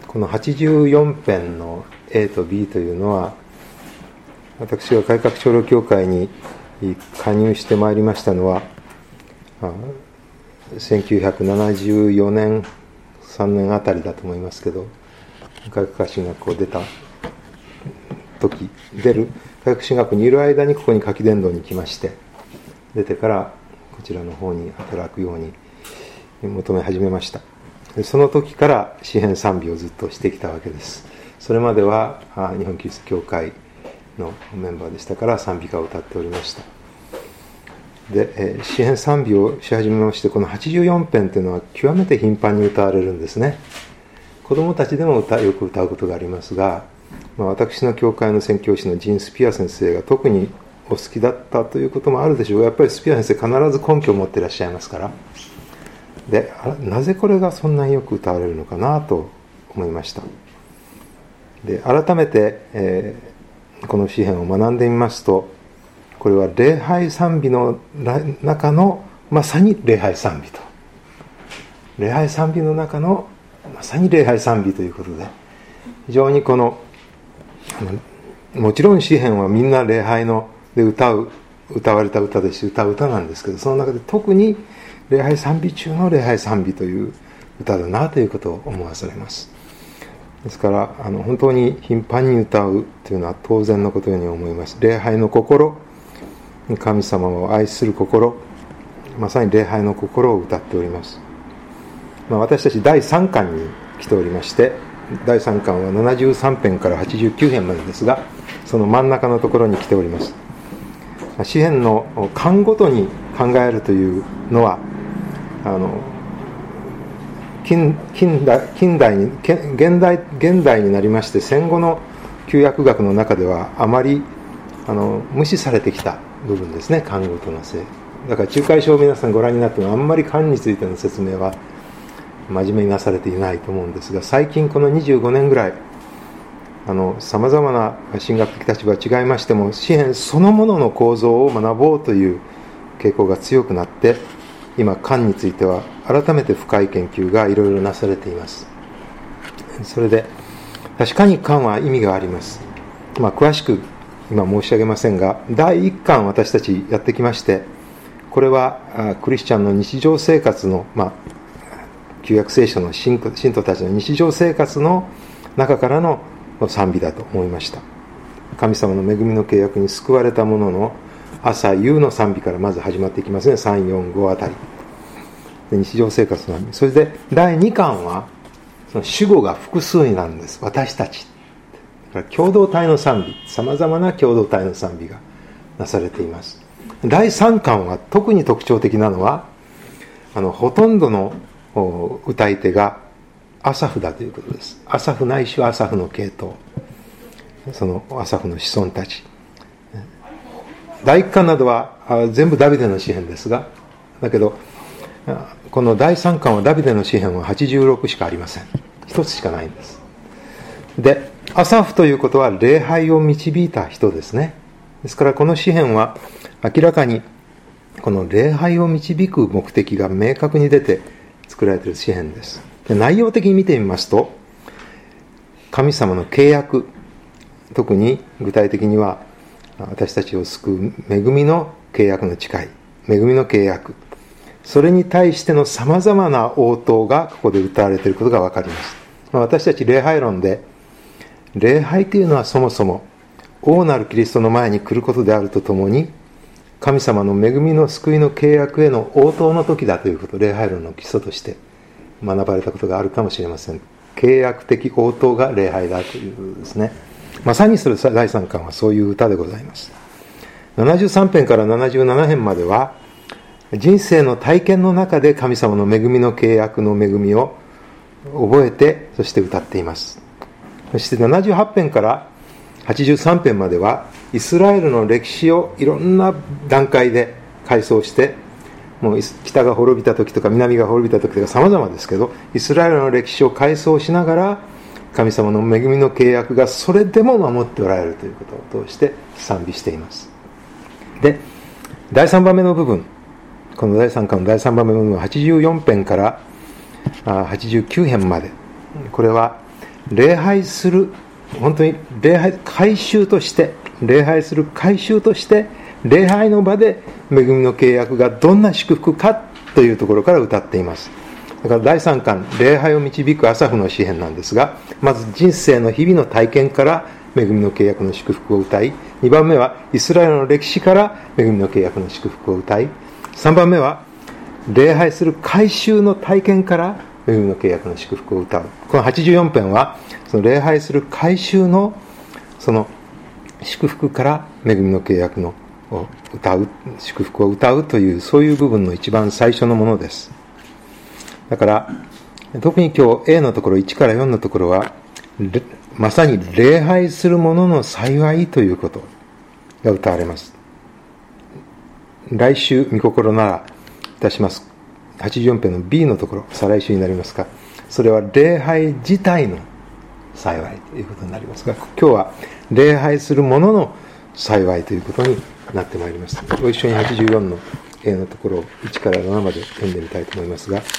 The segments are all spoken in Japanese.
この84編の A と B というのは、私が改革長老教会に加入してまいりましたのは1974年3年あたりだと思いますけど、改革神学校出た時、改革神学にいる間にここに夏季伝道に来まして、出てからこちらの方に働くように求め始めました。その時から詩編賛美をずっとしてきたわけです。それまでは日本キリスト教会のメンバーでしたから賛美歌を歌っておりました。で、詩編賛美をし始めまして、この84編というのは極めて頻繁に歌われるんですね。子供たちでもよく歌うことがありますが、私の教会の宣教師のジン・スピア先生が特にお好きだったということもあるでしょうが、やっぱりスピア先生必ず根拠を持っていらっしゃいますから。で、なぜこれがそんなによく歌われるのかなと思いました。で、改めて、この詩編を学んでみますと、これは礼拝賛美の中のまさに礼拝賛美と、礼拝賛美の中のまさに礼拝賛美ということで、非常にもちろん詩編はみんな礼拝で歌われた歌ですし、歌う歌なんですけど、その中で特に礼拝賛美中の礼拝賛美という歌だなということを思わされます。ですから本当に頻繁に歌うというのは当然のことのように思います。礼拝の心、神様を愛する心、まさに礼拝の心を歌っております。私たち第3巻に来ておりまして、第3巻は73編から89編までですが、その真ん中のところに来ております。詩編の巻ごとに考えるというのは現代になりまして、戦後の旧約学の中ではあまり無視されてきた部分ですね、巻ごとのせいだから。仲介書を皆さんご覧になってもあんまり巻についての説明は真面目になされていないと思うんですが、最近この25年ぐらいさまざまな神学的立場は違いましても、詩編そのものの構造を学ぼうという傾向が強くなって、今巻については改めて深い研究がいろいろなされています。それで確かに巻は意味があります。詳しく今申し上げませんが、第1巻私たちやってきまして、これはクリスチャンの日常生活の、旧約聖書の信徒たちの日常生活の中からの賛美だと思いました。神様の恵みの契約に救われた者の朝夕の賛美からまず始まっていきますね。3、4、5あたりで日常生活の賛美。それで第2巻はその主語が複数になるんです。私たち、だから共同体の賛美、さまざまな共同体の賛美がなされています。第3巻は特に特徴的なのはほとんどの歌い手がアサフだということです。アサフないしはアサフの系統、そのアサフの子孫たち。第1巻などは全部ダビデの詩編ですが、だけどこの第3巻はダビデの詩編は86しかありません。一つしかないんです。で、アサフということは礼拝を導いた人ですね。ですからこの詩編は明らかにこの礼拝を導く目的が明確に出て作られている詩編です。で、内容的に見てみますと、神様の契約、特に具体的には私たちを救う恵みの契約の誓い、恵みの契約、それに対してのさまざまな応答がここで歌われていることが分かります。私たち礼拝論で、礼拝というのはそもそも王なるキリストの前に来ることであるとともに、神様の恵みの救いの契約への応答の時だということ、礼拝論の基礎として学ばれたことがあるかもしれません。契約的応答が礼拝だということですね。まさにそれ第3巻はそういう歌でございます。73編から77編までは人生の体験の中で神様の恵みの契約の恵みを覚えて、そして歌っています。そして78編から83編まではイスラエルの歴史をいろんな段階で回想して、もう北が滅びた時とか南が滅びた時とか様々ですけど、イスラエルの歴史を回想しながら神様の恵みの契約がそれでも守っておられるということを通して賛美しています。で、第3番目の部分、この第3巻の第3番目の部分は84編から89編まで、これは礼拝する、本当に礼拝改宗として、礼拝する改宗として、礼拝の場で恵みの契約がどんな祝福かというところから歌っています。だから第3巻、礼拝を導くアサフの詩篇なんですが、まず人生の日々の体験から恵みの契約の祝福を歌い、2番目はイスラエルの歴史から恵みの契約の祝福を歌い、3番目は礼拝する改宗の体験から恵みの契約の祝福を歌う。この84編はその礼拝する改宗のその祝福から恵みの契約のを歌う、祝福を歌うという、そういう部分の一番最初のものです。だから特に今日 A のところ1から4のところは、まさに礼拝する者の幸いということが歌われます。来週御心ならいたします。84編の B のところ、再来週になりますか。それは礼拝自体の幸いということになりますが、今日は礼拝する者の幸いということになってまいります。ご一緒に84の A のところを1から7まで読んでみたいと思いますが、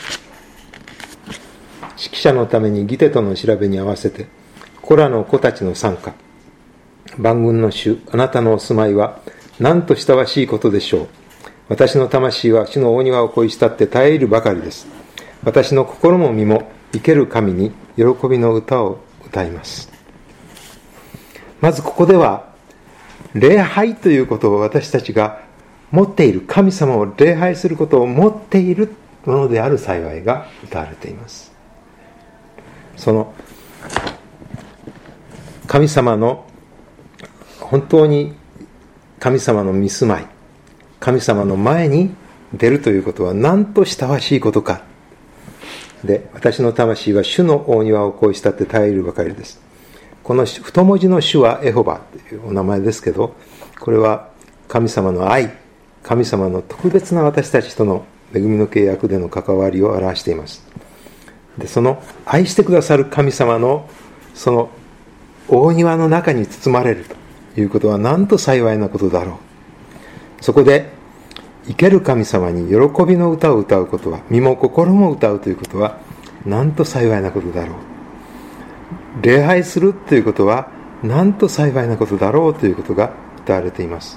指揮者のためにギテトの調べに合わせて、コラの子たちの参加、万軍の主、あなたのお住まいは何と親しいことでしょう。私の魂は主の大庭を恋したって絶えるばかりです。私の心も身も生ける神に喜びの歌を歌います。まずここでは礼拝ということを私たちが持っている、神様を礼拝することを持っているものである幸いが歌われています。その神様の本当に神様の御住まい、神様の前に出るということはなんと親しいことか。で、私の魂は主の大庭を恋したって絶えるばかりです。この太文字の主はエホバというお名前ですけど、これは神様の愛、神様の特別な私たちとの恵みの契約での関わりを表しています。で、その愛してくださる神様のその大庭の中に包まれるということはなんと幸いなことだろう。そこで生ける神様に喜びの歌を歌うことは、身も心も歌うということはなんと幸いなことだろう。礼拝するということはなんと幸いなことだろうということが歌われています。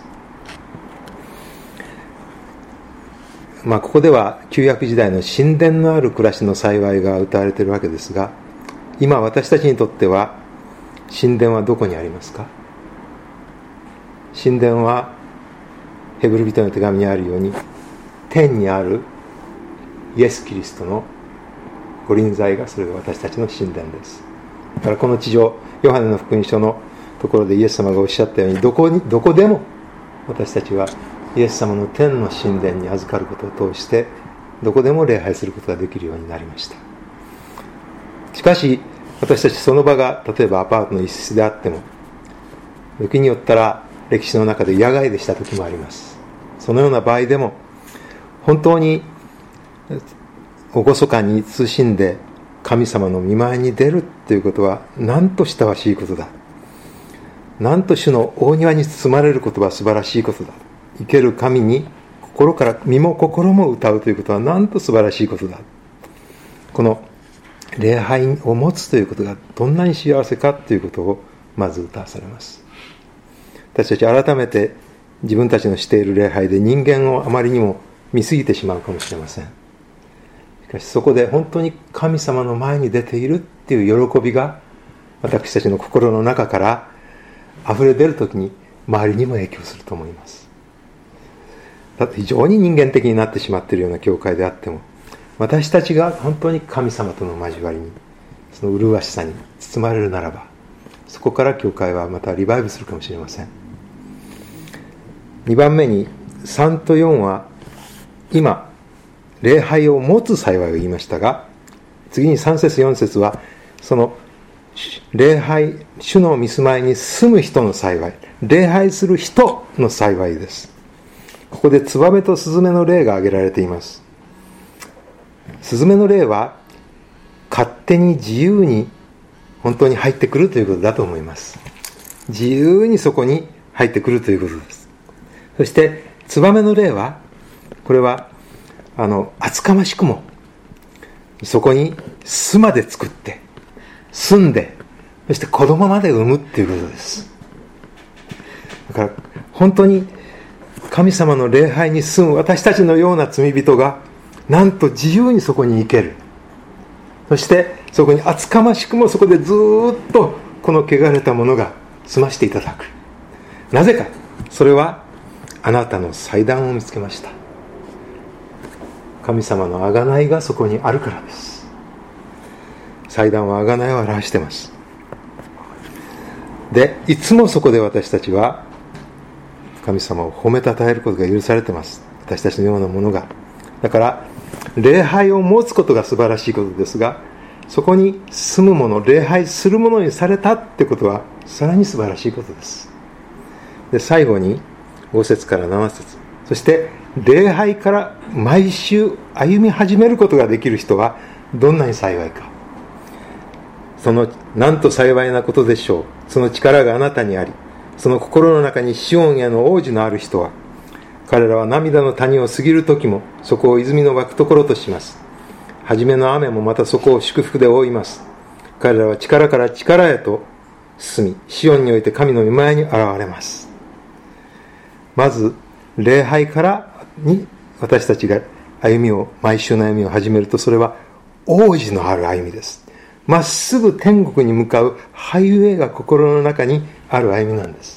ここでは旧約時代の神殿のある暮らしの幸いが歌われているわけですが、今私たちにとっては神殿はどこにありますか？神殿はヘブル人の手紙にあるように、天にあるイエス・キリストの御臨在が、それが私たちの神殿です。だからこの地上、ヨハネの福音書のところでイエス様がおっしゃったように、どこでも私たちはイエス様の天の神殿に預かることを通して、どこでも礼拝することができるようになりました。しかし私たちその場が例えばアパートの一室であっても、時によったら歴史の中で野外でした時もあります。そのような場合でも本当に厳かに慎んで神様の御前に出るということはなんと親しいことだ。なんと主の大庭に包まれることは素晴らしいことだ。生ける神に心から身も心も歌うということはなんと素晴らしいことだ。この礼拝を持つということがどんなに幸せかということをまず歌わされます。私たち改めて自分たちのしている礼拝で人間をあまりにも見過ぎてしまうかもしれません。しかしそこで本当に神様の前に出ているっていう喜びが私たちの心の中から溢れ出るときに周りにも影響すると思います。だって非常に人間的になってしまっているような教会であっても、私たちが本当に神様との交わりに、その麗しさに包まれるならば、そこから教会はまたリバイブするかもしれません。2番目に3と4は今礼拝を持つ幸いを言いましたが、次に3節4節はその礼拝、主の御住まいに住む人の幸い、礼拝する人の幸いです。ここでツバメとスズメの例が挙げられています。スズメの例は勝手に自由に本当に入ってくるということだと思います。自由にそこに入ってくるということです。そしてツバメの例は、これは厚かましくもそこに巣まで作って住んで、そして子供まで産むっていうことです。だから本当に神様の礼拝に住む私たちのような罪人がなんと自由にそこに行ける。そしてそこに厚かましくもそこでずっとこの汚れたものが済ましていただく。なぜか、それはあなたの祭壇を見つけました。神様の贖いがそこにあるからです。祭壇は贖いを表しています。で、いつもそこで私たちは神様を褒めたたえることが許されています。私たちのようなものが。だから礼拝を持つことが素晴らしいことですが、そこに住むもの、礼拝するものにされたってことはさらに素晴らしいことです。で、最後に5節から7節、そして礼拝から毎週歩み始めることができる人はどんなに幸いか。そのなんと幸いなことでしょう。その力があなたにあり、その心の中にシオンへの王子のある人は、彼らは涙の谷を過ぎる時もそこを泉の湧くところとします。初めの雨もまたそこを祝福で覆います。彼らは力から力へと進み、シオンにおいて神の御前に現れます。まず礼拝からに私たちが毎週の歩みを始めると、それは王子のある歩みです。まっすぐ天国に向かうハイウェイが心の中にある歩みなんです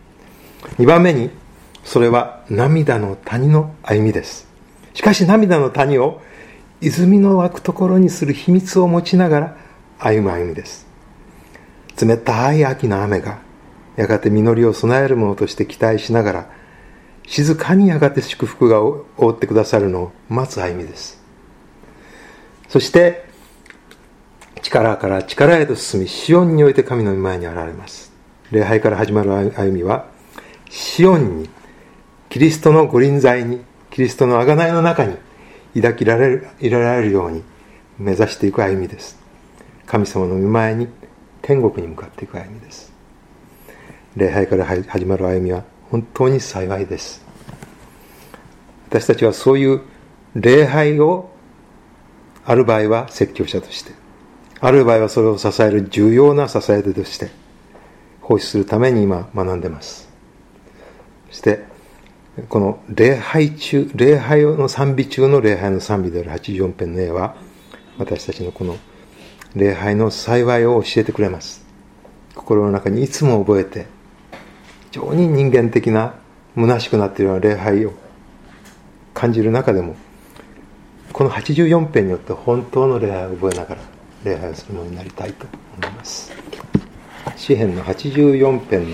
。2番目に、それは涙の谷の歩みです。しかし涙の谷を泉の湧くところにする秘密を持ちながら歩む歩みです。冷たい秋の雨がやがて実りを備えるものとして期待しながら、静かにやがて祝福が覆ってくださるのを待つ歩みです。そして力から力へと進み、シオンにおいて神の御前に現れます。礼拝から始まる歩みは、シオンに、キリストの御臨在に、キリストの贖いの中に抱きられるように目指していく歩みです。神様の御前に、天国に向かっていく歩みです。礼拝から始まる歩みは本当に幸いです。私たちはそういう礼拝を、ある場合は説教者として、ある場合はそれを支える重要な支え手として奉仕するために今学んでいます。そしてこの礼拝の賛美中の礼拝の賛美である84編の絵は、私たちのこの礼拝の幸いを教えてくれます。心の中にいつも覚えて、非常に人間的な虚しくなっているような礼拝を感じる中でも、この84編によって本当の礼拝を覚えながら礼拝をするものになりたいと思います。詩編の84編の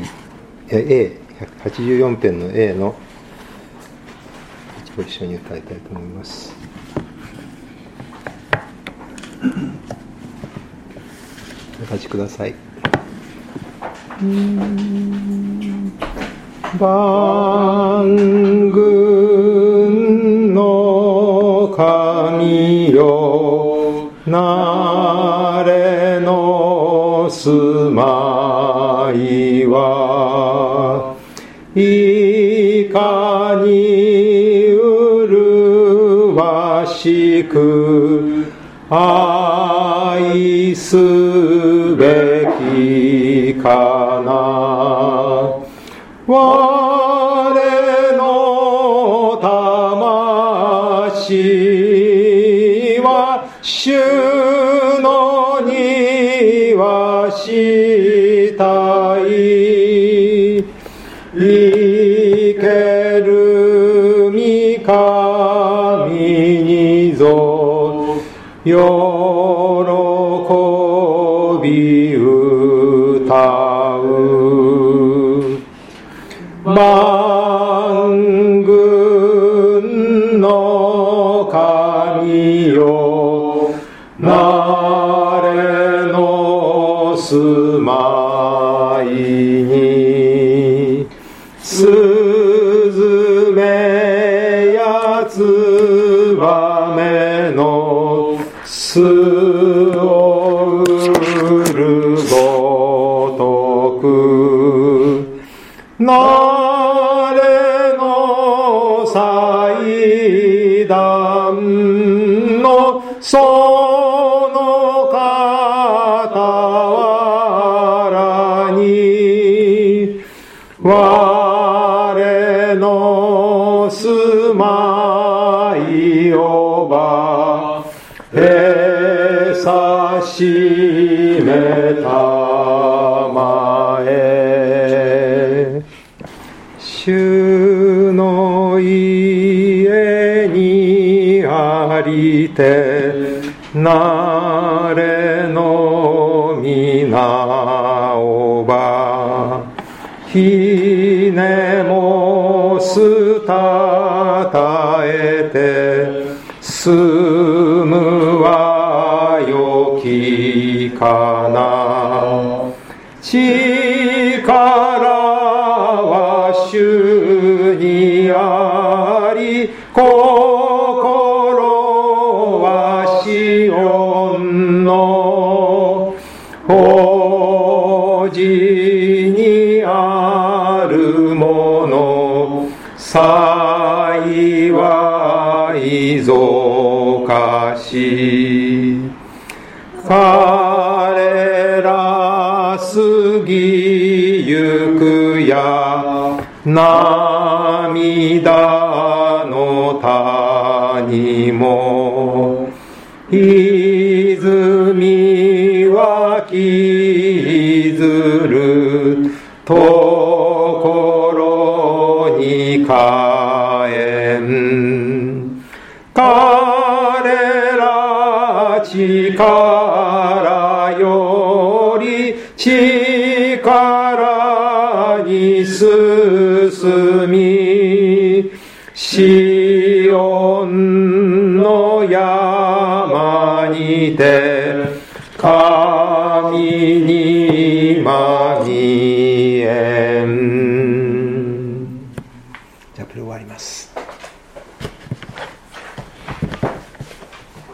A、84編の A のご一緒に歌いたいと思います。お立ちください。万軍の神よ、なれの住まいはいかに麗しく愛すべきかな。我の魂は主の庭したい。生ける御神にぞ喜び歌う。万軍の神よ、なれの住まいに、すずめやつばめの巣を売るごとく、なれの祭壇のその方我の住まいをばさしめたまえ。主の家にありてなれの皆をばひねもすたたえて住むはよきかな。力は主にあり、心はシオンの王子にあるもの。幸いぞかし。彼ら過ぎゆくや涙の谷も、泉湧きずるところに帰ん。彼ら力より力に進み、シオンの山にて神にまみえん。じゃあこれ終わります。